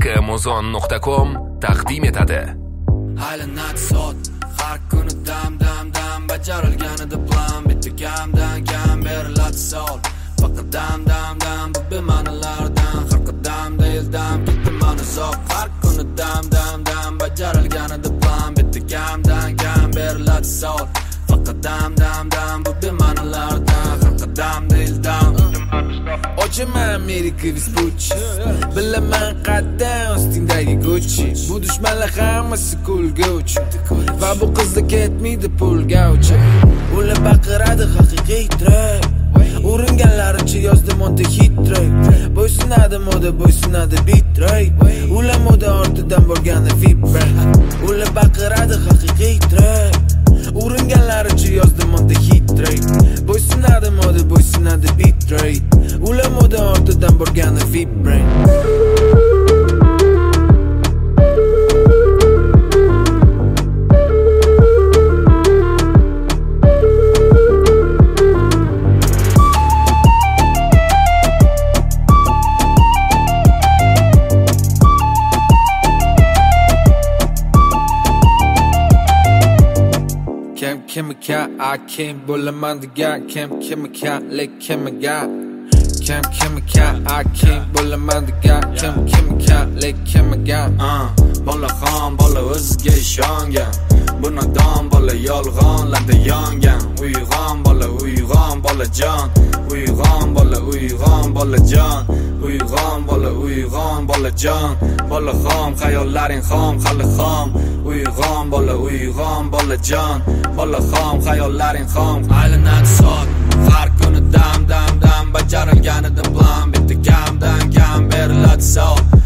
amazon.com taqdim etadi. Aylanadi soat, har kuni dam bajarilganida plan, bitta kamdan beriladi savol. Faqat dam bu bema'nilardan, har qadamda eldan ketman uzoq. Har kuni dam bajarilganida plan, bitta kamdan beriladi savol. Faqat dam bu bema'nilardan, har qadamda eldan. Ochaman Amerika Vespucci, bilaman qaddan ustingdagi Gucci. Bu dushmanlar hammasi kulguvchi va bu qizda ketmaydi pulga uchi. Ular baqiradi haqiqiy trap, uringanlaricha yozdi monte hit track. Bo'ysunadi moda, bo'ysunadi beat rate. Ular moda ortidan borgani vibrate. Ular baqiradi haqiqiy trap, uringanlaricha yozdi monte hit track. Bo'ysunadi moda, bo'ysunadi beat rate. Ular moda ortidan borgani vibrate. I can't bo'laman degan kim lekin I can't bo'laman degan kim lekin bolaxon bola o'ziga ishongan, bu nodon bola yolg'onlarda yongan. Uyg'on bolajon, uyg'on bolajon, uyg'on bolajon. Bolaxon xayollaring xom, hali xom. Uyg'on bolajon, bolaxon xayollaring xom. Aylanadi soat, har kuni dam bajarilganida plan, bitta kamdan beriladi savol.